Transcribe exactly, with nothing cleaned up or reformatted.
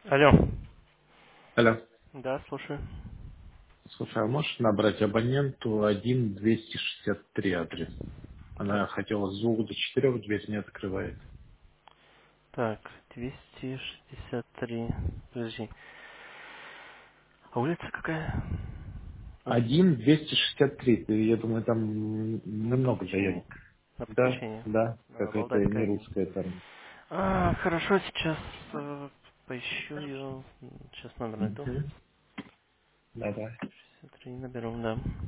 Алло. Алло. Да, слушаю. Слушай, а можешь набрать абоненту один двести шестьдесят три адрес? Она хотела с двух до четырех, дверь не открывает. Так, двести шестьдесят три. Подожди. А улица какая? Ой, один двести шестьдесят три. Ты, я думаю, там на немного подключении. заявок. На Да, подключении. да, А, какая-то не Валдайская один. русская там. А, хорошо, сейчас э, поищу ее. Сейчас номер найду. Угу. Да, да. шестьдесят три наберу, да.